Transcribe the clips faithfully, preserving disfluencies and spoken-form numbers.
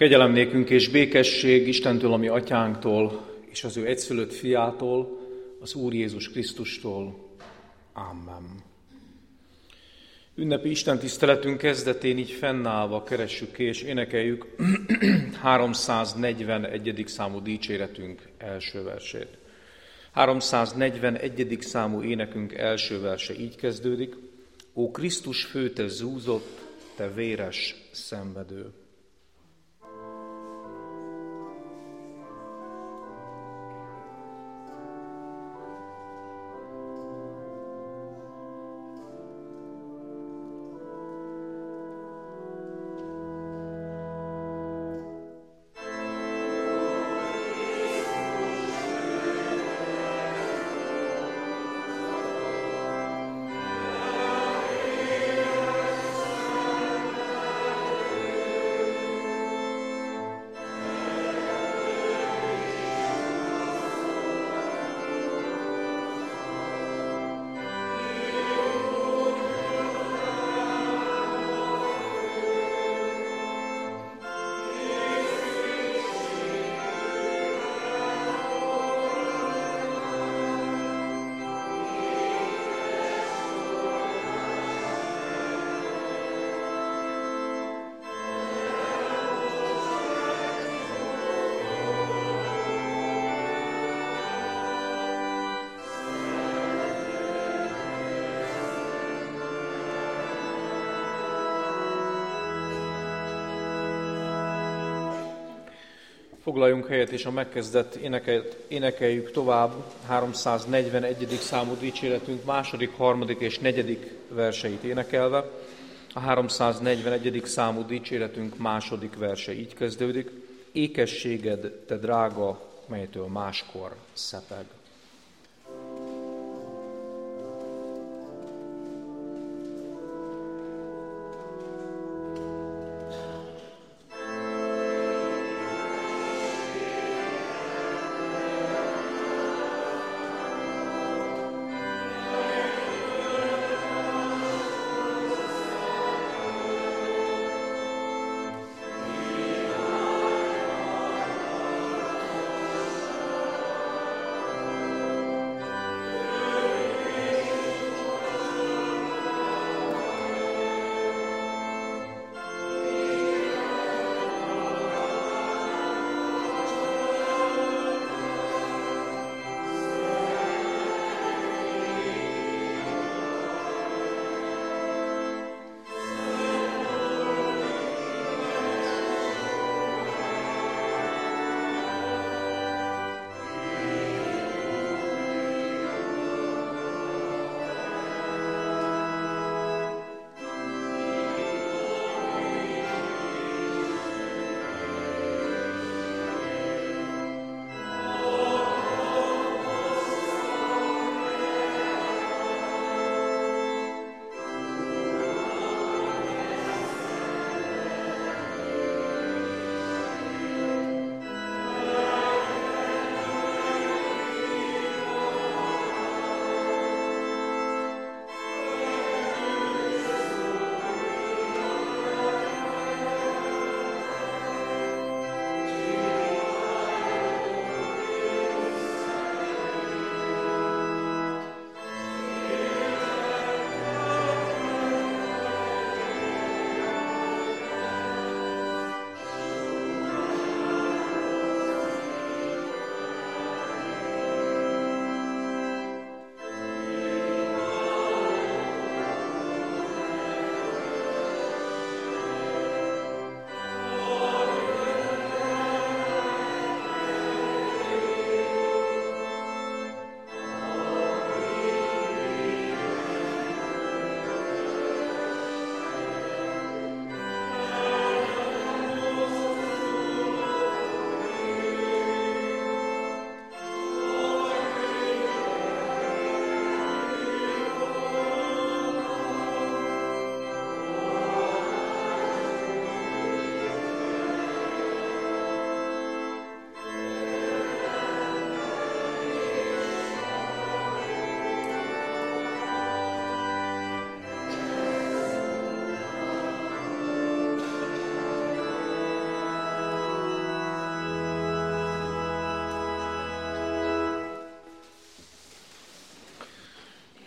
Kegyelem nékünk és békesség Istentől, ami atyánktól, és az ő egyszülött fiától, az Úr Jézus Krisztustól. Amen. Ünnepi istentiszteletünk kezdetén így fennállva keressük ki és énekeljük háromszáznegyvenegyedik számú dicséretünk első versét. háromszáznegyvenegyedik számú énekünk első verse így kezdődik: Ó Krisztus fő, te zúzott, te véres szenvedő. Foglaljunk helyet, és a megkezdett éneket énekeljük tovább, háromszáznegyvenegyedik számú dicséretünk második, harmadik és negyedik verseit énekelve. A háromszáznegyvenegyedik számú dicséretünk második verse így kezdődik: Ékességed, te drága, melytől máskor szepeg. Amen.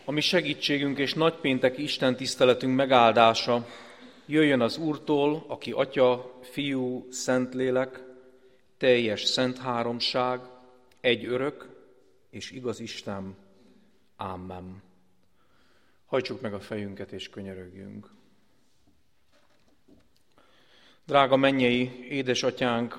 A mi segítségünk és nagypénteki Isten tiszteletünk megáldása jöjjön az Úrtól, aki Atya, Fiú, Szentlélek, teljes szent háromság, egy örök és igaz Isten. Ámen. Hajtsuk meg a fejünket és könyörögjünk. Drága mennyei édesatyánk,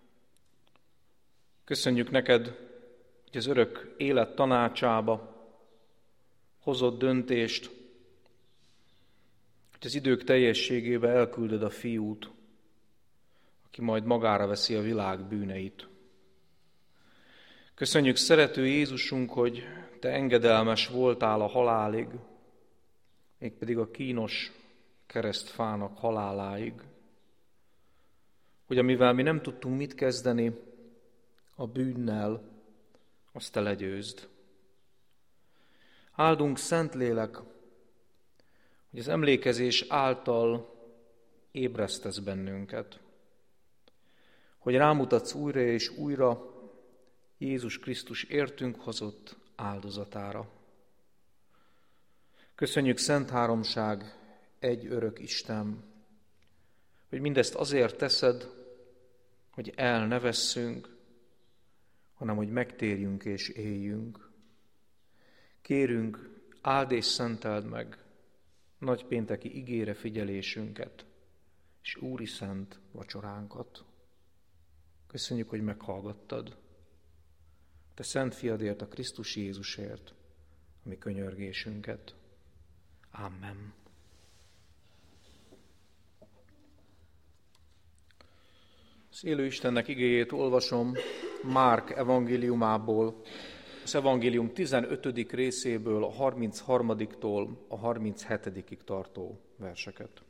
köszönjük neked, hogy az örök élet tanácsába hozott döntést, hogy az idők teljességébe elküldöd a Fiút, aki majd magára veszi a világ bűneit. Köszönjük, szerető Jézusunk, hogy te engedelmes voltál a halálig, mégpedig a kínos keresztfának haláláig, hogy amivel mi nem tudtunk mit kezdeni, a bűnnel, azt te legyőzd. Áldunk, Szentlélek, hogy az emlékezés által ébresztesz bennünket, hogy rámutatsz újra és újra Jézus Krisztus értünk hozott áldozatára. Köszönjük, Szent Háromság, egy örök Isten, hogy mindezt azért teszed, hogy el ne vesszünk, hanem hogy megtérjünk és éljünk. Kérünk, áld és szenteld meg nagypénteki igére figyelésünket, és úri szent vacsoránkat. Köszönjük, hogy meghallgattad. Te szent fiadért, a Krisztus Jézusért, a mi könyörgésünket. Amen. Az élő Istennek igéjét olvasom Márk evangéliumából, az evangélium tizenötödik részéből, a harmincharmadiktól a harminchetodik tartó verseket.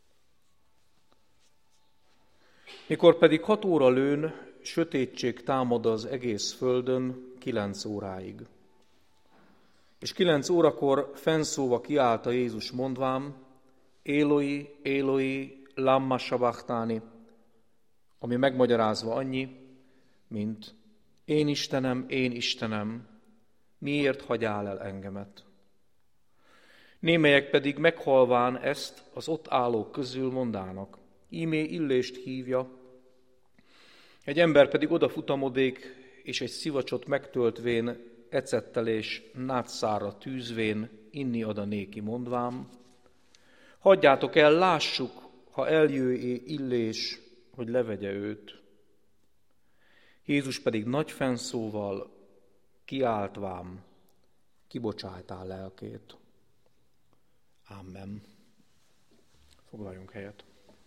Mikor pedig hat óra lőn, sötétség támad az egész földön kilenc óráig. És kilenc órakor fennszóva kiállt Jézus mondván, Éloi, Éloi, lamma sabachthani, ami megmagyarázva annyi, mint én Istenem, én Istenem, miért hagyál el engemet? Némelyek pedig meghalván ezt az ott állók közül mondának, ímé Illést hívja, egy ember pedig odafutamodik, és egy szivacsot megtöltvén, ecettel és nátszárra tűzvén inni ad a néki mondvám, hagyjátok el, lássuk, ha eljöjjé Illés, hogy levegye őt. Jézus pedig nagy fennszóval kiáltvám, kibocsátál lelkét. Amen. Foglaljunk helyet.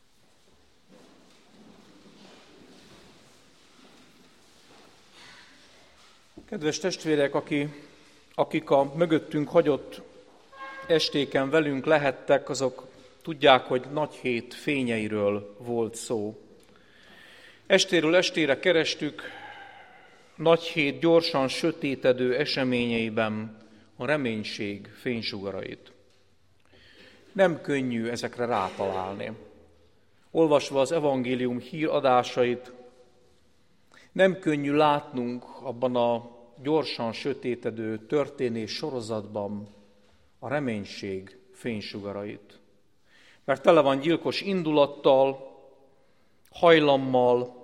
Kedves testvérek, aki, akik a mögöttünk hagyott estéken velünk lehettek, azok tudják, hogy nagy hét fényeiről volt szó. Estéről estére kerestük nagy hét gyorsan sötétedő eseményeiben a reménység fénysugarait. Nem könnyű ezekre rátalálni. Olvasva az evangélium híradásait, nem könnyű látnunk abban a gyorsan sötétedő történés sorozatban a reménység fénysugarait. Mert tele van gyilkos indulattal, hajlammal,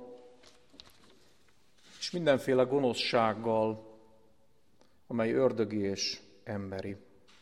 és mindenféle gonoszsággal, amely ördögi és emberi.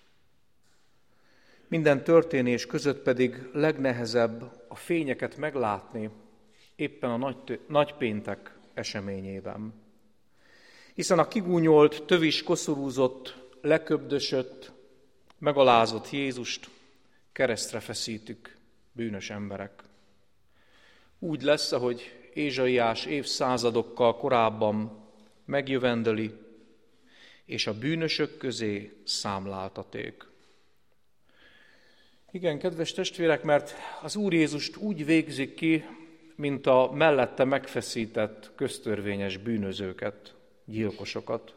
Minden történés között pedig legnehezebb a fényeket meglátni éppen a nagy, nagypéntek eseményében. Hiszen a kigúnyolt, tövis koszorúzott, leköbdösött, megalázott Jézust keresztre feszítük, bűnös emberek. Úgy lesz, ahogy Ézsaiás évszázadokkal korábban megjövendöli, és a bűnösök közé számláltaték. Igen, kedves testvérek, mert az Úr Jézust úgy végzik ki, mint a mellette megfeszített köztörvényes bűnözőket, gyilkosokat.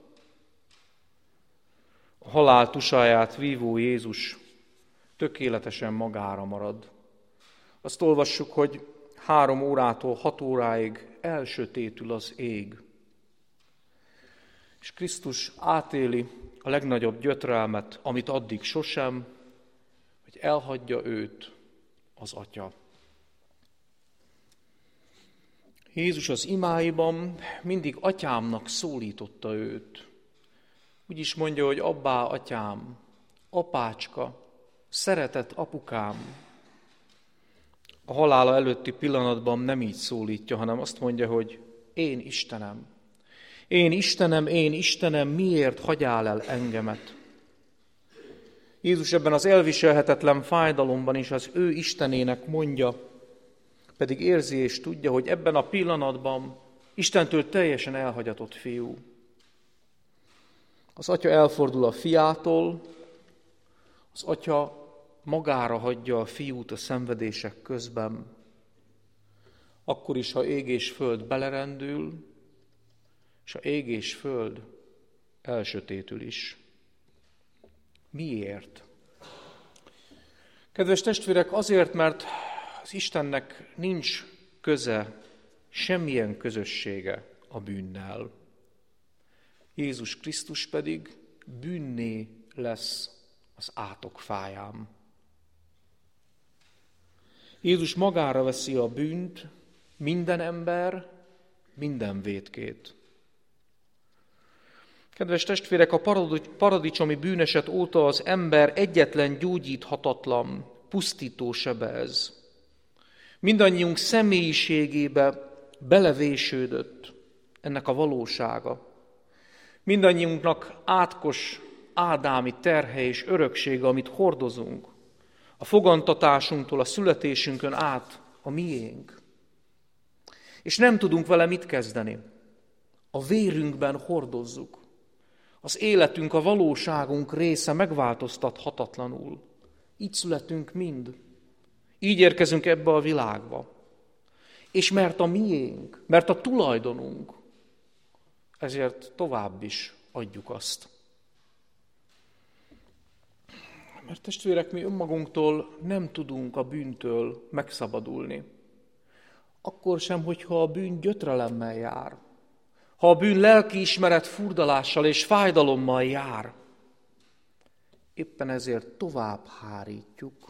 A halál tusáját vívó Jézus tökéletesen magára marad. Azt olvassuk, hogy három órától hat óráig elsötétül az ég. És Krisztus átéli a legnagyobb gyötrelmet, amit addig sosem, hogy elhagyja őt az Atya. Jézus az imáiban mindig atyámnak szólította őt. Úgy is mondja, hogy abbá, atyám, apácska, szeretett apukám. A halála előtti pillanatban nem így szólítja, hanem azt mondja, hogy én Istenem. Én Istenem, én Istenem, miért hagyjál el engemet? Jézus ebben az elviselhetetlen fájdalomban is az ő Istenének mondja, pedig érzi és tudja, hogy ebben a pillanatban Istentől teljesen elhagyatott fiú. Az atya elfordul a fiától, az atya magára hagyja a fiút a szenvedések közben, akkor is, ha ég és föld belerendül, és a ég és föld elsötétül is. Miért? Kedves testvérek, azért, mert az Istennek nincs köze, semmilyen közössége a bűnnel. Jézus Krisztus pedig bűnné lesz az átok fáján. Jézus magára veszi a bűnt, minden ember, minden vétkét. Kedves testvérek, a paradicsomi bűneset óta az ember egyetlen gyógyíthatatlan, pusztító sebe ez. Mindannyiunk személyiségébe belevésődött ennek a valósága. Mindannyiunknak átkos ádámi terhe és öröksége, amit hordozunk. A fogantatásunktól, a születésünkön át a miénk. És nem tudunk vele mit kezdeni. A vérünkben hordozzuk. Az életünk, a valóságunk része megváltoztathatatlanul. Így születünk mind. Így érkezünk ebbe a világba. És mert a miénk, mert a tulajdonunk, ezért tovább is adjuk azt. Mert testvérek, mi önmagunktól nem tudunk a bűntől megszabadulni. Akkor sem, hogyha a bűn gyötrelemmel jár. Ha a bűn lelkiismeret furdalással és fájdalommal jár. Éppen ezért tovább hárítjuk.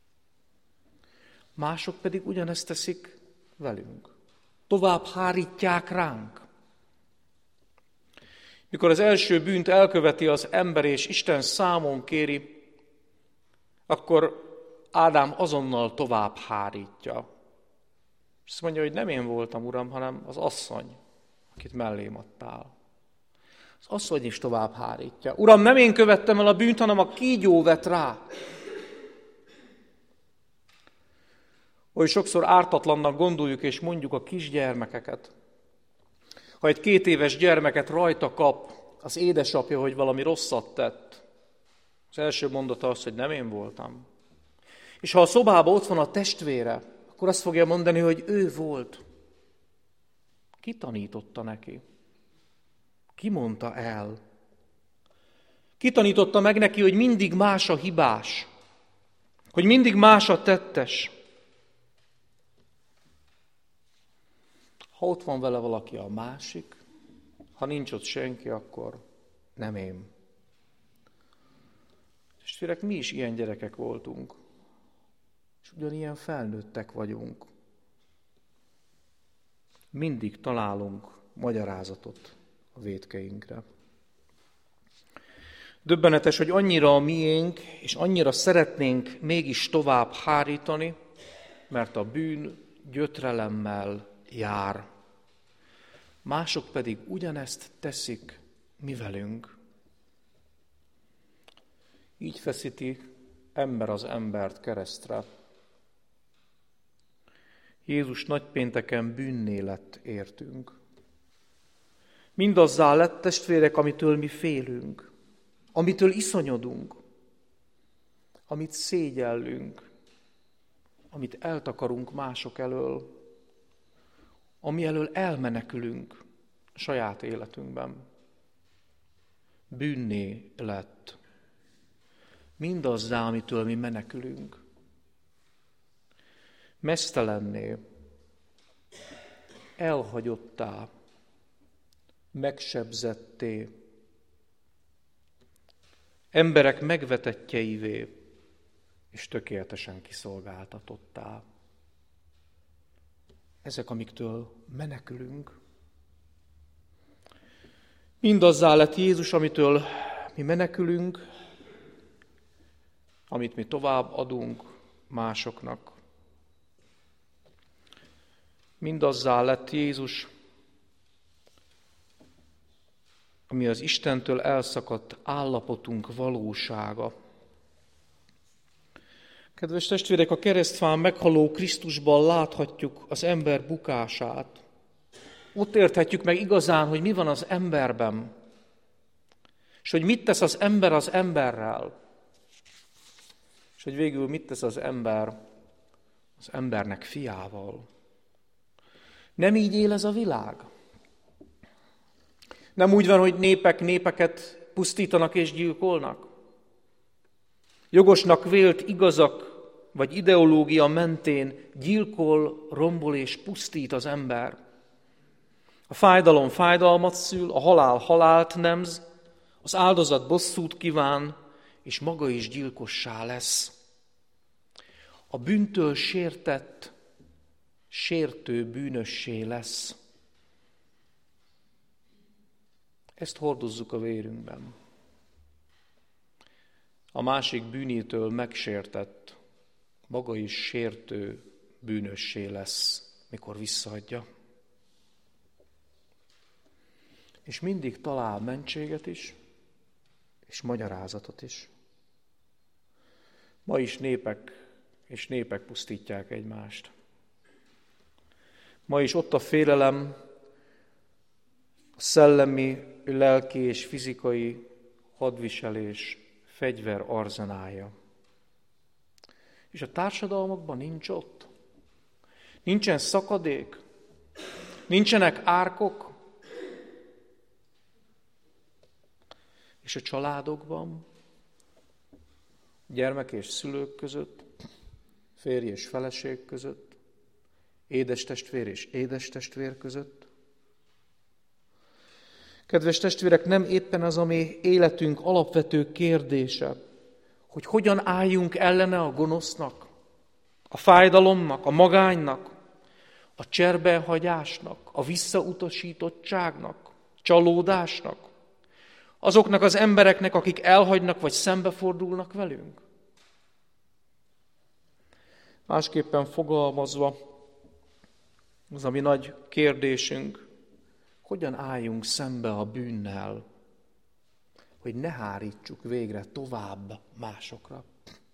Mások pedig ugyanezt teszik velünk. Tovább hárítják ránk. Mikor az első bűnt elköveti az ember és Isten számon kéri, akkor Ádám azonnal tovább hárítja. És azt mondja, hogy nem én voltam, Uram, hanem az asszony, akit mellém adtál. Az asszony is tovább hárítja. Uram, nem én követtem el a bűnt, hanem a kígyó vett rá. Oly sokszor ártatlannak gondoljuk és mondjuk a kisgyermekeket. Ha egy két éves gyermeket rajta kap az édesapja, hogy valami rosszat tett, az első mondata az, hogy nem én voltam. És ha a szobában ott van a testvére, akkor azt fogja mondani, hogy ő volt. Ki tanította neki? Ki mondta el? Ki tanította meg neki, hogy mindig más a hibás? Hogy mindig más a tettes? Ha ott van vele valaki, a másik, ha nincs ott senki, akkor nem én. Testvérek, mi is ilyen gyerekek voltunk, és ugyanilyen felnőttek vagyunk. Mindig találunk magyarázatot a vétkeinkre. Döbbenetes, hogy annyira a miénk, és annyira szeretnénk mégis tovább hárítani, mert a bűn gyötrelemmel jár. Mások pedig ugyanezt teszik mi velünk. Így feszíti ember az embert keresztre. Jézus nagypénteken bűnné lett értünk. Mindazzá lett, testvérek, amitől mi félünk, amitől iszonyodunk, amit szégyellünk, amit eltakarunk mások elől, ami elől elmenekülünk a saját életünkben. Bűnné lett. Mindazzá, amitől mi menekülünk. Meztelenné, elhagyottá, megsebzetté, emberek megvetettjeivé és tökéletesen kiszolgáltatottá. Ezek, amiktől menekülünk. Mindazzá lett Jézus, amitől mi menekülünk, amit mi tovább adunk másoknak. Mindazzá lett Jézus, ami az Istentől elszakadt állapotunk valósága. Kedves testvérek, a keresztfán meghaló Krisztusban láthatjuk az ember bukását. Ott érthetjük meg igazán, hogy mi van az emberben, és hogy mit tesz az ember az emberrel, és hogy végül mit tesz az ember az embernek fiával. Nem így él ez a világ. Nem úgy van, hogy népek népeket pusztítanak és gyilkolnak. Jogosnak vélt igazak vagy ideológia mentén gyilkol, rombol és pusztít az ember. A fájdalom fájdalmat szül, a halál halált nemz, az áldozat bosszút kíván, és maga is gyilkossá lesz. A bűntől sértett, sértő bűnössé lesz. Ezt hordozzuk a vérünkben. A másik bűnétől megsértett, maga is sértő bűnössé lesz, mikor visszaadja. És mindig talál mentséget is, és magyarázatot is. Ma is népek és népek pusztítják egymást. Ma is ott a félelem, a szellemi, lelki és fizikai hadviselés fegyver arzenálja. És a társadalmakban nincs ott. Nincsen szakadék, nincsenek árkok, és a családokban, gyermek és szülők között, férj és feleség között, édestestvér és édestestvér között. Kedves testvérek, nem éppen az, ami életünk alapvető kérdése, hogy hogyan álljunk ellene a gonosznak, a fájdalomnak, a magánynak, a cserbenhagyásnak, a visszautasítottságnak, csalódásnak, azoknak az embereknek, akik elhagynak vagy szembefordulnak velünk. Másképpen fogalmazva, az a mi nagy kérdésünk, hogyan álljunk szembe a bűnnel, hogy ne hárítsuk végre tovább másokra.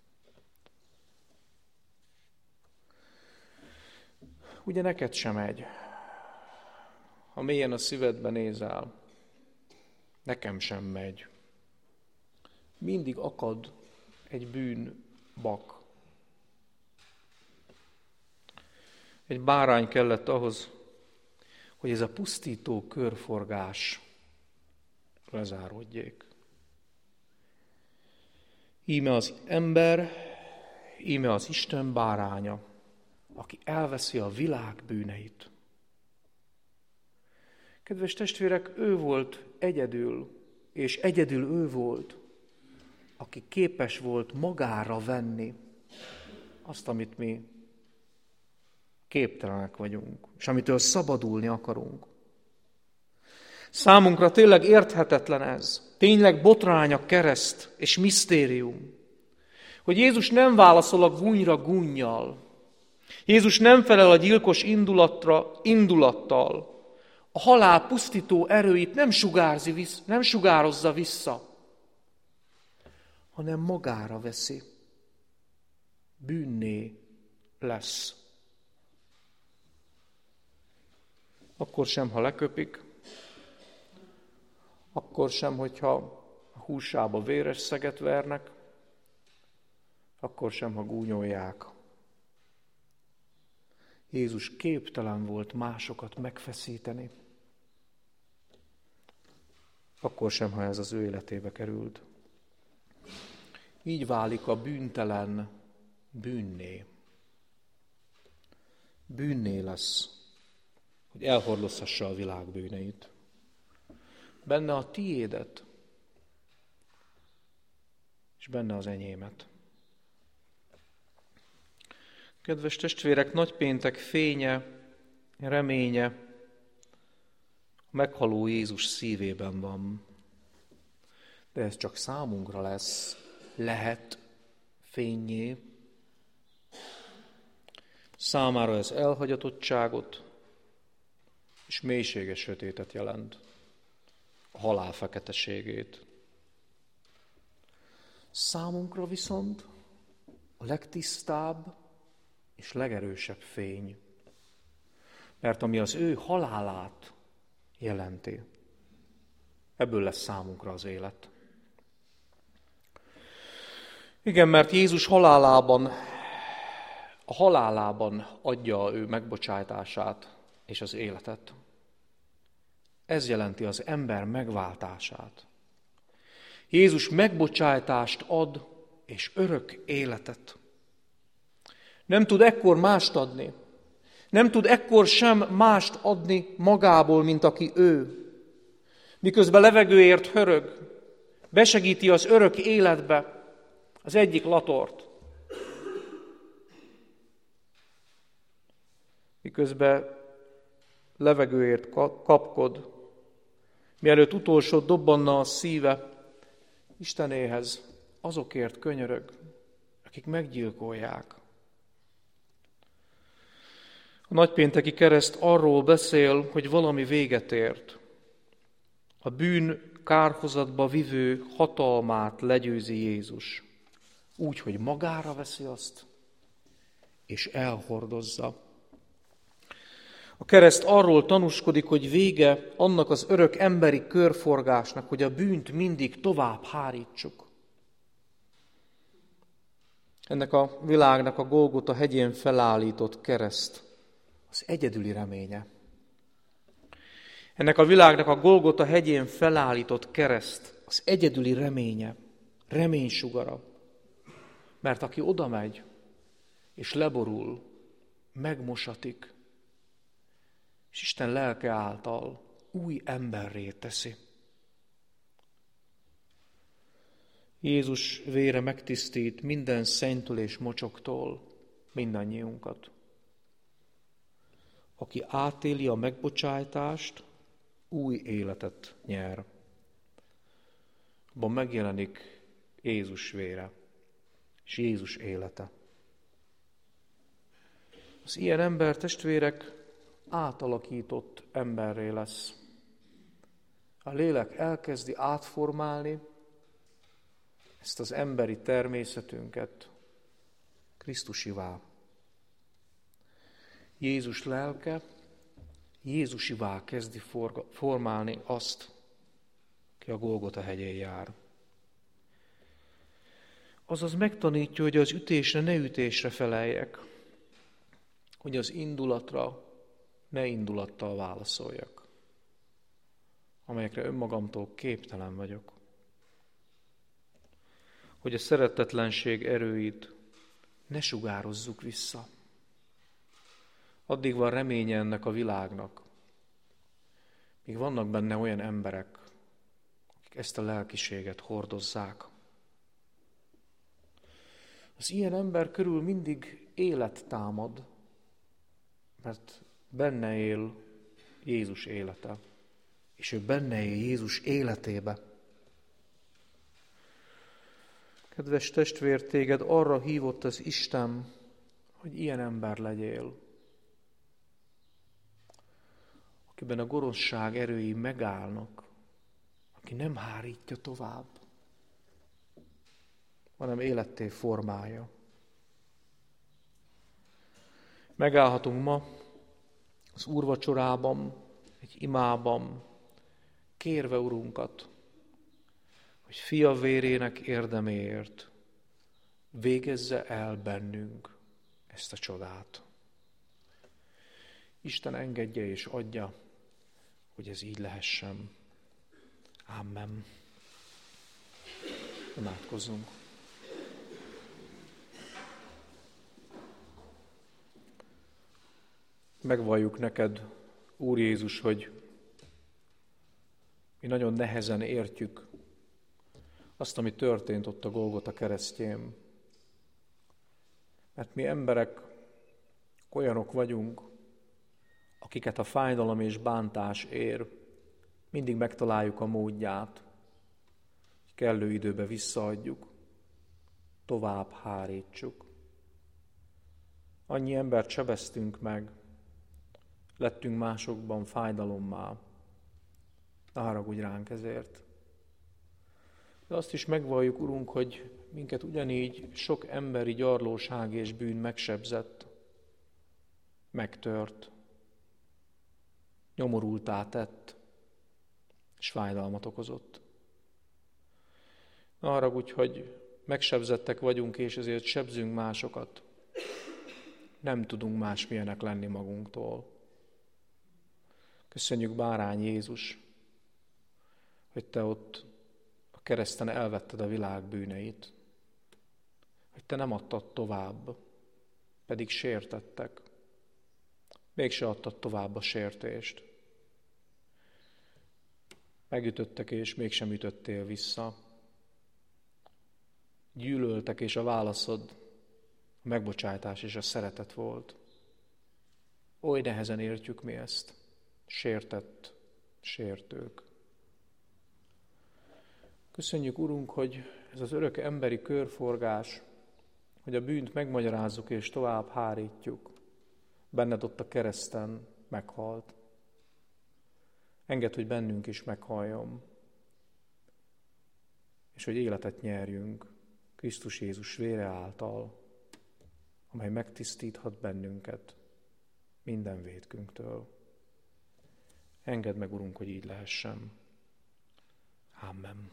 Ugye neked sem megy, ha mélyen a szívedbe nézel, nekem sem megy. Mindig akad egy bűnbak. Egy bárány kellett ahhoz, hogy ez a pusztító körforgás lezáródjék. Íme az ember, íme az Isten báránya, aki elveszi a világ bűneit. Kedves testvérek, ő volt egyedül, és egyedül ő volt, aki képes volt magára venni azt, amit mi képtelenek vagyunk, és amitől szabadulni akarunk. Számunkra tényleg érthetetlen ez, tényleg botrány a kereszt és misztérium, hogy Jézus nem válaszol a gúnyra gúnnyal, Jézus nem felel a gyilkos indulatra indulattal, a halál pusztító erőit nem, sugárzi vissza, nem sugározza vissza, hanem magára veszi, bűnné lesz. Akkor sem, ha leköpik, akkor sem, hogyha a húsába véres szeget vernek, akkor sem, ha gúnyolják. Jézus képtelen volt másokat megfeszíteni, akkor sem, ha ez az ő életébe került. Így válik a bűntelen bűnné. Bűnné lesz, hogy elhordozhassa a világ bűneit. Benne a tiédet, és benne az enyémet. Kedves testvérek, nagypéntek fénye, reménye a meghaló Jézus szívében van. De ez csak számunkra lesz, lehet fényé. Számára ez elhagyatottságot és mélységes sötétet jelent, a halál feketeségét. Számunkra viszont a legtisztább és legerősebb fény, mert ami az ő halálát jelenti, ebből lesz számunkra az élet. Igen, mert Jézus halálában, a halálában adja ő megbocsátását és az életet. Ez jelenti az ember megváltását. Jézus megbocsátást ad és örök életet. Nem tud ekkor mást adni. Nem tud ekkor sem mást adni magából, mint aki ő. Miközben levegőért hörög, besegíti az örök életbe az egyik latort. Miközben levegőért kapkod, mielőtt utolsó dobbanna a szíve, Istenéhez azokért könyörög, akik meggyilkolják. A nagypénteki kereszt arról beszél, hogy valami véget ért. A bűn kárhozatba vivő hatalmát legyőzi Jézus, úgy, hogy magára veszi azt, és elhordozza. A kereszt arról tanúskodik, hogy vége annak az örök emberi körforgásnak, hogy a bűnt mindig tovább hárítsuk. Ennek a világnak a Golgota hegyén felállított kereszt az egyedüli reménye. Ennek a világnak a Golgota hegyén felállított kereszt az egyedüli reménye, reménysugara. Mert aki oda megy és leborul, megmosatik, és Isten lelke által új emberré teszi. Jézus vére megtisztít minden szennystől és mocsoktól mindannyiunkat. Aki átéli a megbocsájtást, új életet nyer. Abban megjelenik Jézus vére és Jézus élete. Az ilyen ember, testvérek, átalakított emberré lesz. A lélek elkezdi átformálni ezt az emberi természetünket Krisztusivá. Jézus lelke Jézusivá kezdi formálni azt, ki a Golgota hegyén jár. Azaz megtanítja, hogy az ütésre ne ütésre feleljek, hogy az indulatra ne indulattal válaszoljak, amelyekre önmagamtól képtelen vagyok. Hogy a szeretetlenség erőit ne sugározzuk vissza. Addig van reménye ennek a világnak, míg vannak benne olyan emberek, akik ezt a lelkiséget hordozzák. Az ilyen ember körül mindig élet támad, mert benne él Jézus élete, és ő benne él Jézus életébe. Kedves testvér, téged arra hívott az Isten, hogy ilyen ember legyél, akiben a gonoszság erői megállnak, aki nem hárítja tovább, hanem életté formálja. Megállhatunk ma az úrvacsorában, egy imában, kérve Urunkat, hogy fia vérének érdeméért végezze el bennünk ezt a csodát. Isten engedje és adja, hogy ez így lehessen. Amen. Imádkozzunk. Megvalljuk neked, Úr Jézus, hogy mi nagyon nehezen értjük azt, ami történt ott a Golgota keresztjén. Mert mi emberek olyanok vagyunk, akiket a fájdalom és bántás ér, mindig megtaláljuk a módját, hogy kellő időbe visszaadjuk, tovább hárítsuk. Annyi embert sebeztünk meg, lettünk másokban fájdalommá. Ne haragudj ránk ezért. De azt is megvalljuk, Urunk, hogy minket ugyanígy sok emberi gyarlóság és bűn megsebzett, megtört, nyomorultá tett, és fájdalmat okozott. Ne haragudj, hogy megsebzettek vagyunk, és ezért sebzünk másokat. Nem tudunk másmilyenek lenni magunktól. Köszönjük, Bárány Jézus, hogy Te ott a kereszten elvetted a világ bűneit, hogy Te nem adtad tovább, pedig sértettek. Mégse adtad tovább a sértést. Megütöttek, és mégsem ütöttél vissza. Gyűlöltek, és a válaszod a megbocsátás és a szeretet volt. Oly nehezen értjük mi ezt, sértett sértők. Köszönjük, Urunk, hogy ez az örök emberi körforgás, hogy a bűnt megmagyarázzuk és tovább hárítjuk. Benned ott a kereszten meghalt. Engedd, hogy bennünk is meghalljon, és hogy életet nyerjünk Krisztus Jézus vére által, amely megtisztíthat bennünket minden vétkünktől. Engedd meg, Urunk, hogy így lehessen. Amen.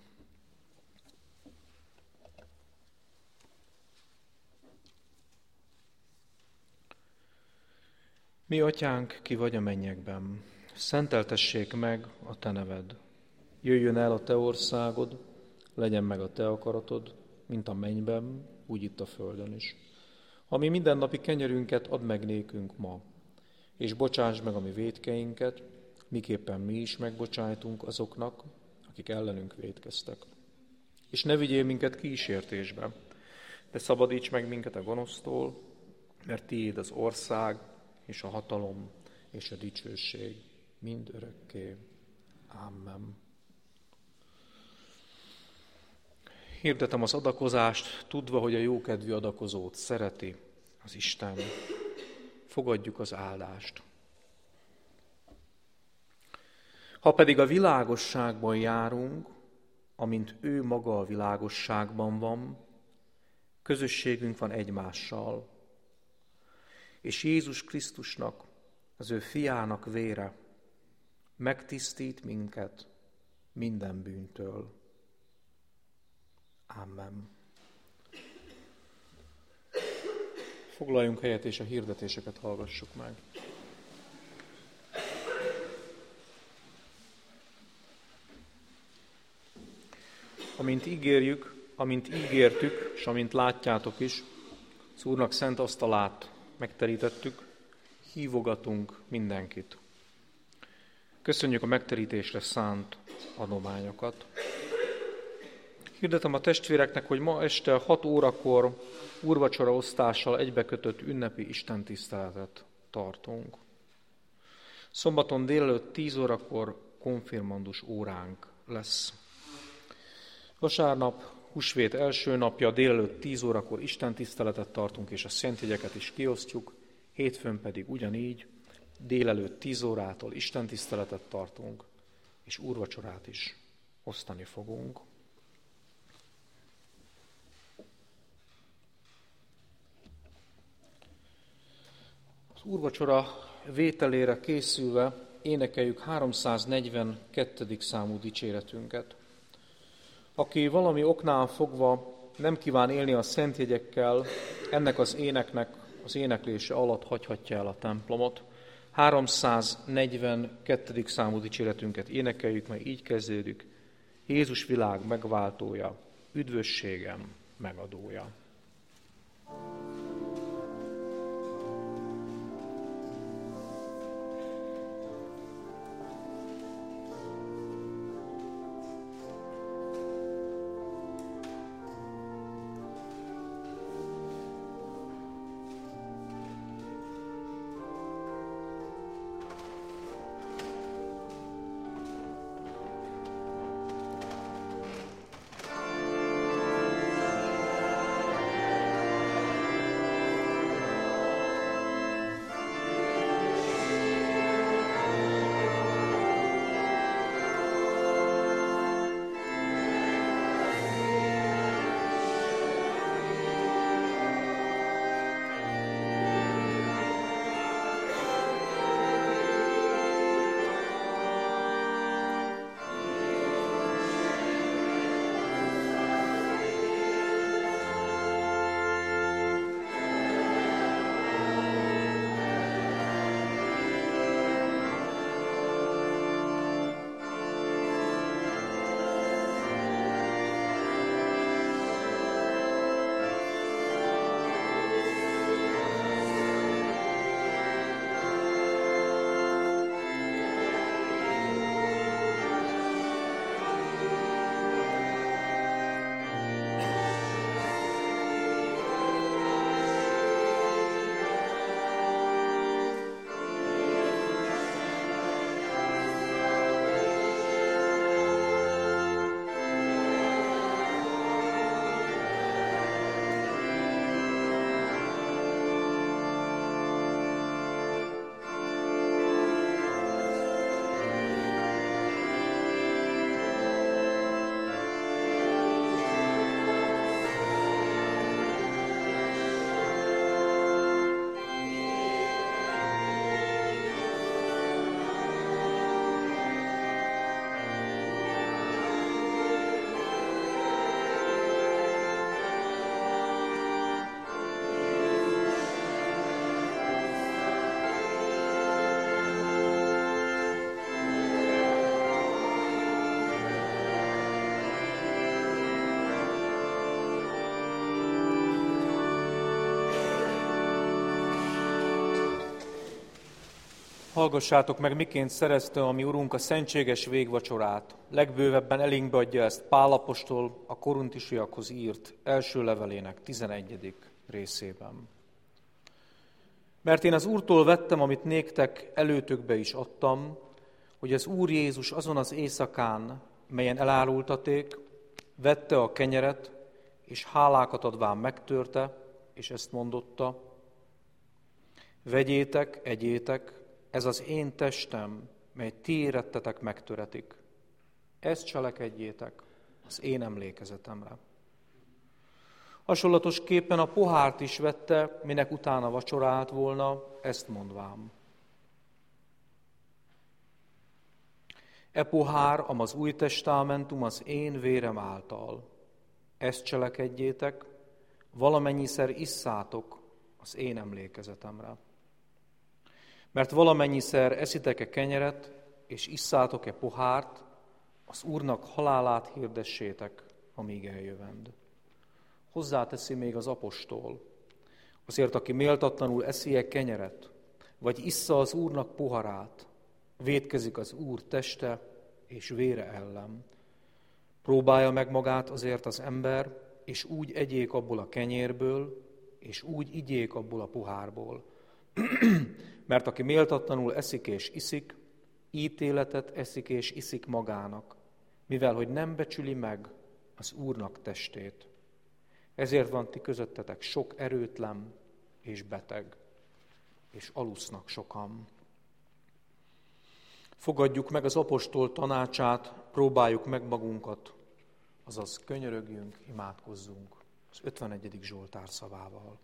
Mi, Atyánk, ki vagy a mennyekben, szenteltessék meg a Te neved. Jöjjön el a Te országod, legyen meg a Te akaratod, mint a mennyben, úgy itt a földön is. Ami mindennapi kenyerünket add meg nékünk ma, és bocsásd meg a mi vétkeinket, miképpen mi is megbocsájtunk azoknak, akik ellenünk vétkeztek. És ne vigyél minket kísértésbe, de szabadíts meg minket a gonosztól, mert Tiéd az ország, és a hatalom, és a dicsőség mind örökké. Amen. Hirdetem az adakozást, tudva, hogy a jókedvű adakozót szereti az Isten. Fogadjuk az áldást. Ha pedig a világosságban járunk, amint ő maga a világosságban van, közösségünk van egymással, és Jézus Krisztusnak, az ő fiának vére megtisztít minket minden bűntől. Amen. Foglaljunk helyet, és a hirdetéseket hallgassuk meg. Amint ígérjük, amint ígértük, és amint látjátok is, az Úrnak szent asztalát megterítettük, hívogatunk mindenkit. Köszönjük a megterítésre szánt adományokat. Hirdetem a testvéreknek, hogy ma este hat órakor úrvacsora osztással egybekötött ünnepi istentiszteletet tartunk. Szombaton délelőtt tíz órakor konfirmandus óránk lesz. Vasárnap, húsvét első napja, délelőtt tíz órakor istentiszteletet tartunk, és a szentjegyeket is kiosztjuk, hétfőn pedig ugyanígy, délelőtt tíz órától istentiszteletet tartunk, és úrvacsorát is osztani fogunk. Az úrvacsora vételére készülve énekeljük háromszáznegyvenkettedik számú dicséretünket. Aki valami oknál fogva nem kíván élni a szentjegyekkel, ennek az éneknek az éneklése alatt hagyhatja el a templomot. háromszáznegyvenkettedik számú dicséretünket énekeljük, mert így kezdődik: Jézus világ megváltója, üdvösségem megadója. Hallgassátok meg, miként szerezte a mi Urunk a szentséges végvacsorát. Legbővebben elénkbe adja ezt Pál apostol a korintusiakhoz írt első levelének tizenegyedik részében. Mert én az Úrtól vettem, amit néktek előtökbe is adtam, hogy az Úr Jézus azon az éjszakán, melyen elárultaték, vette a kenyeret, és hálákat adván megtörte, és ezt mondotta: vegyétek, egyétek, ez az én testem, mely ti érettetek megtöretik. Ezt cselekedjétek az én emlékezetemre. Hasonlatosképpen a pohárt is vette, minek utána vacsorált volna, ezt mondvám. E pohár, amaz új testamentum az én vérem által. Ezt cselekedjétek, valamennyiszer isszátok az én emlékezetemre. Mert valamennyiszer eszitek-e kenyeret, és isszátok-e pohárt, az Úrnak halálát hirdessétek, amíg eljövend. Hozzáteszi még az apostol: azért, aki méltatlanul eszi-e kenyeret, vagy issza az Úrnak poharát, vétkezik az Úr teste és vére ellen. Próbálja meg magát azért az ember, és úgy egyék abból a kenyérből, és úgy igyék abból a pohárból. Mert aki méltatlanul eszik és iszik, ítéletet eszik és iszik magának, mivel hogy nem becsüli meg az Úrnak testét. Ezért van ti közöttetek sok erőtlen és beteg, és alusznak sokan. Fogadjuk meg az apostol tanácsát, próbáljuk meg magunkat, azaz könyörögjünk, imádkozzunk az ötvenegyedik Zsoltár szavával.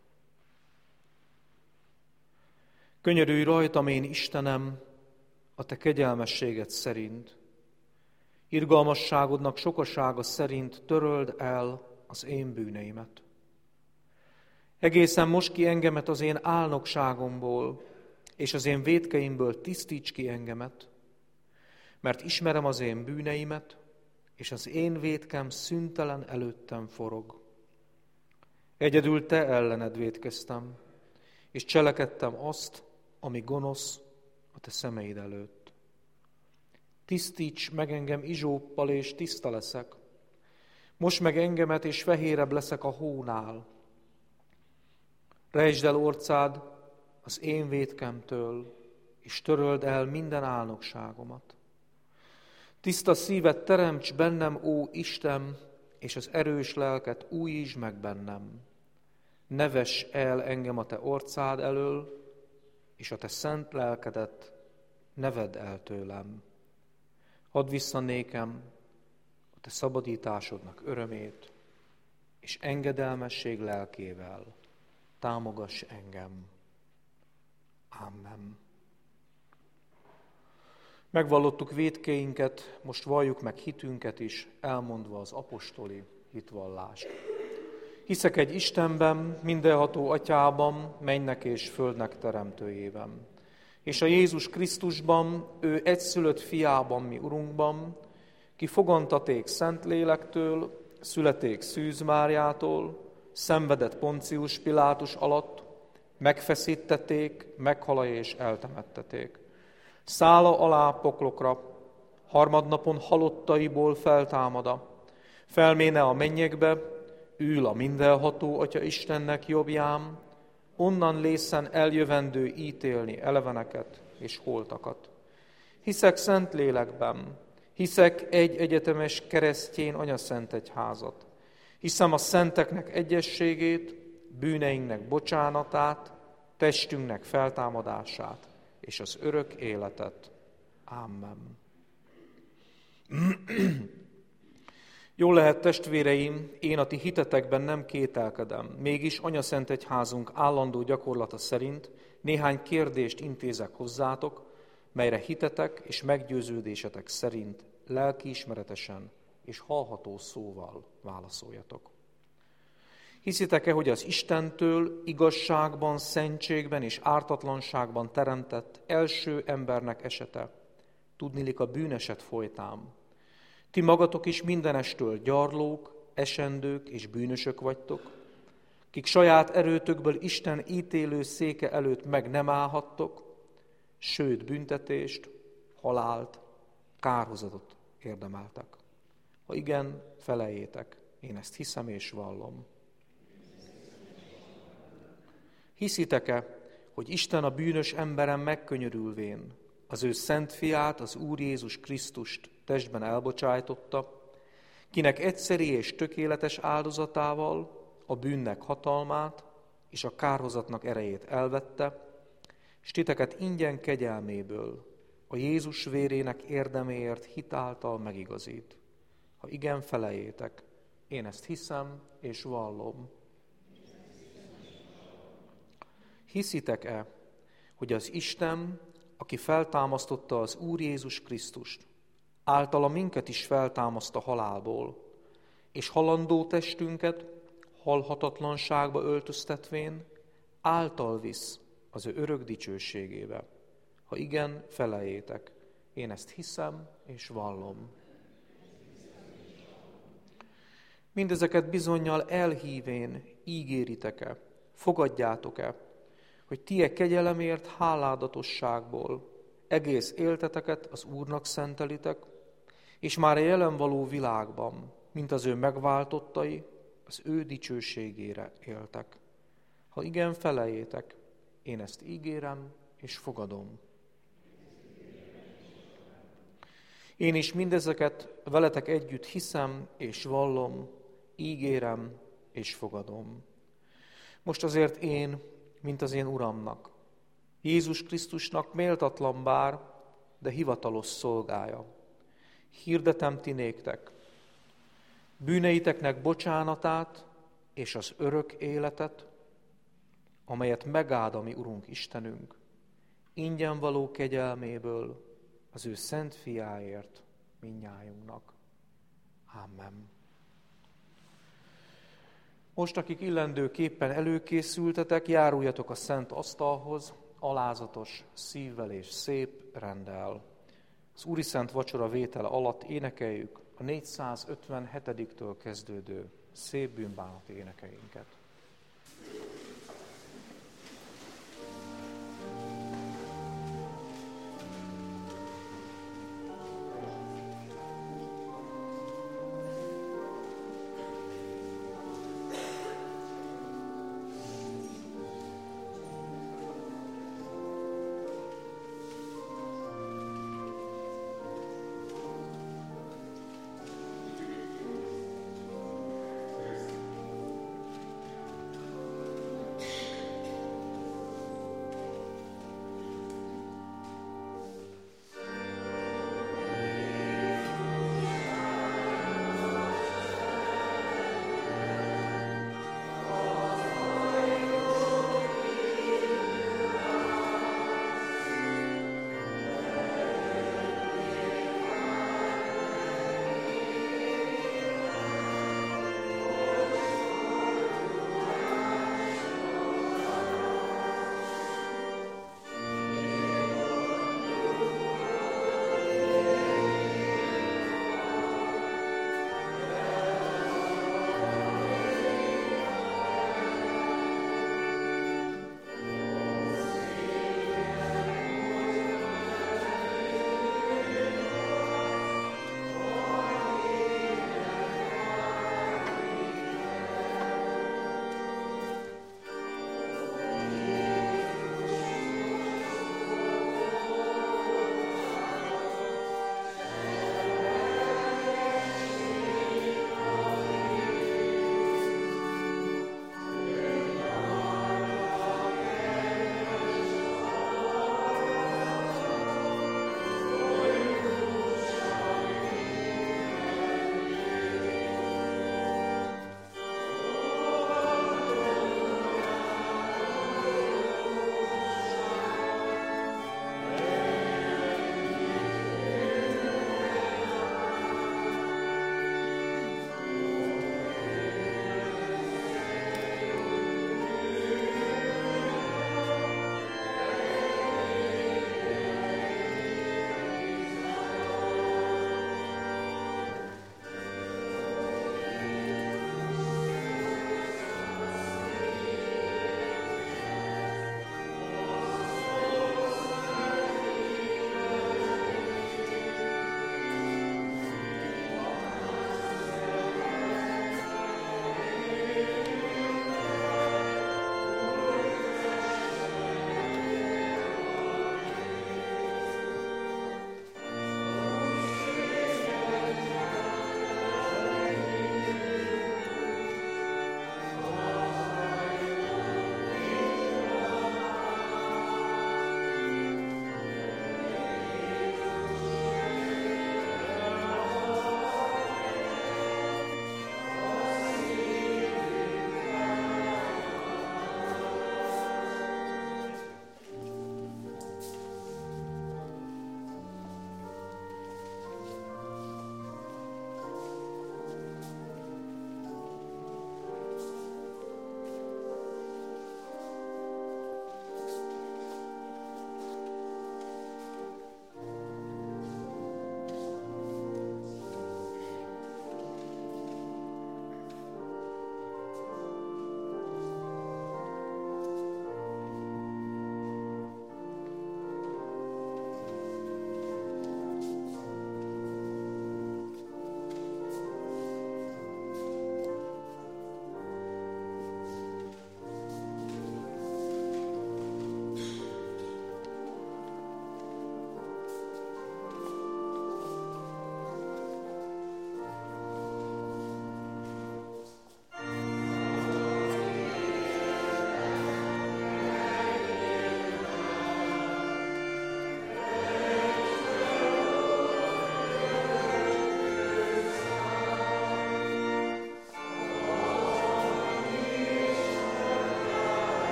Könyörülj rajtam, én Istenem, a te kegyelmességed szerint. Irgalmasságodnak sokasága szerint töröld el az én bűneimet. Egészen most ki engemet az én álnokságomból, és az én vétkeimből tisztíts ki engemet, mert ismerem az én bűneimet, és az én vétkem szüntelen előttem forog. Egyedül te ellened vétkeztem, és cselekedtem azt, ami gonosz a te szemeid előtt. Tisztíts meg engem izsóppal, és tiszta leszek. Most meg engemet, és fehérebb leszek a hónál. Rejtsd el orcád az én vétkemtől, és töröld el minden álnokságomat. Tiszta szívet teremts bennem, ó Isten, és az erős lelket újítsd meg bennem. Ne vess el engem a te orcád elől, és a te szent lelkedet ne vedd el tőlem. Add vissza nékem a te szabadításodnak örömét, és engedelmesség lelkével támogass engem. Amen. Megvallottuk vétkeinket, most valljuk meg hitünket is, elmondva az apostoli hitvallást. Hiszek egy Istenben, mindenható Atyában, mennek és földnek teremtőjében, és a Jézus Krisztusban, ő egyszülött fiában, mi Urunkban, ki fogantaték Szentlélektől, születék Szűz Máriától, szenvedett Poncius Pilátus alatt, megfeszítették, meghalaj és eltemetteték. Szála alá poklokra, harmadnapon halottaiból feltámada, felméne a mennyekbe, ül a mindenható Atya Istennek jobbján, onnan lészen eljövendő ítélni eleveneket és holtakat. Hiszek Szentlélekben, hiszek egy egyetemes keresztjén anyaszentegyházat, hiszem a szenteknek egyességét, bűneinknek bocsánatát, testünknek feltámadását és az örök életet. Amen. Jól lehet, testvéreim, én a ti hitetekben nem kételkedem, mégis anyaszentegyházunk állandó gyakorlata szerint néhány kérdést intézek hozzátok, melyre hitetek és meggyőződésetek szerint lelkiismeretesen és hallható szóval válaszoljatok. Hiszitek-e, hogy az Istentől igazságban, szentségben és ártatlanságban teremtett első embernek esete, tudniillik a bűneset folytán? Ti magatok is mindenestől gyarlók, esendők és bűnösök vagytok, kik saját erőtökből Isten ítélő széke előtt meg nem állhattok, sőt büntetést, halált, kárhozatot érdemeltek. Ha igen, feleljétek, én ezt hiszem és vallom. Hiszitek-e, hogy Isten a bűnös emberen megkönyörülvén az ő szent fiát, az Úr Jézus Krisztust testben elbocsájtotta, kinek egyszeri és tökéletes áldozatával a bűnnek hatalmát és a kárhozatnak erejét elvette, és titeket ingyen kegyelméből a Jézus vérének érdeméért hitáltal megigazít. Ha igen, feleljétek, én ezt hiszem és vallom. Hiszitek-e, hogy az Isten, aki feltámasztotta az Úr Jézus Krisztust, általa minket is feltámaszt a halálból, és halandó testünket halhatatlanságba öltöztetvén által visz az ő örök dicsőségébe? Ha igen, feleljétek, én ezt hiszem és vallom. Mindezeket bizonnyal elhívén ígéritek-e, fogadjátok-e, hogy ti e kegyelemért háládatosságból egész élteteket az Úrnak szentelitek, és már a jelen való világban, mint az ő megváltottai, az ő dicsőségére éltek. Ha igen, feleljétek, én ezt ígérem és fogadom. Én is mindezeket veletek együtt hiszem és vallom, ígérem és fogadom. Most azért én, mint az én Uramnak, Jézus Krisztusnak méltatlan bár, de hivatalos szolgája, hirdetem ti néktek, bűneiteknek bocsánatát és az örök életet, amelyet megáld a mi Urunk Istenünk, ingyen való kegyelméből az ő szent fiáért mindnyájunknak. Amen. Most, akik illendőképpen előkészültetek, járuljatok a szent asztalhoz, alázatos szívvel és szép renddel. Az Úri Szent Vacsora vétele alatt énekeljük a négyszázötvenhetedik kezdődő szép bűnbánati énekeinket.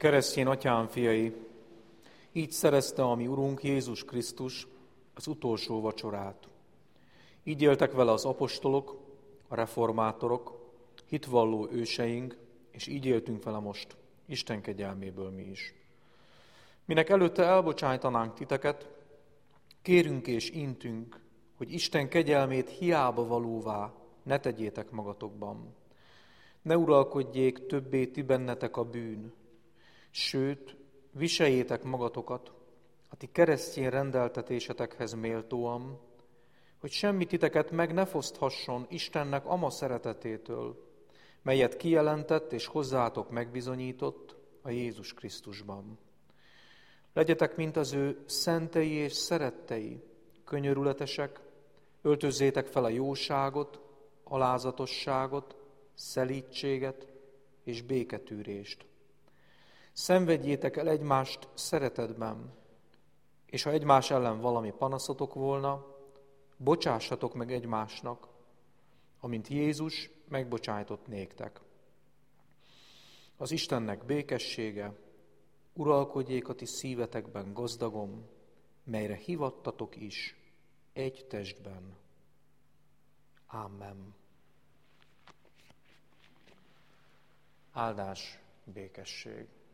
Keresztény atyám fiai, így szerezte a mi Urunk Jézus Krisztus az utolsó vacsorát. Így éltek vele az apostolok, a reformátorok, hitvalló őseink, és így éltünk vele most, Isten kegyelméből mi is. Minek előtte elbocsájtanánk titeket, kérünk és intünk, hogy Isten kegyelmét hiába valóvá ne tegyétek magatokban. Ne uralkodjék többé ti bennetek a bűn, sőt, viseljétek magatokat a ti keresztény rendeltetésetekhez méltóan, hogy semmi titeket meg ne foszthasson Istennek ama szeretetétől, melyet kijelentett és hozzátok megbizonyított a Jézus Krisztusban. Legyetek, mint az ő szentei és szerettei, könyörületesek, öltözzétek fel a jóságot, alázatosságot, szelídséget és béketűrést. Szenvedjétek el egymást szeretetben, és ha egymás ellen valami panaszotok volna, bocsássatok meg egymásnak, amint Jézus megbocsájtott néktek. Az Istennek békessége uralkodjék a ti szívetekben gazdagon, melyre hivattatok is egy testben. Amen. Áldás, békesség.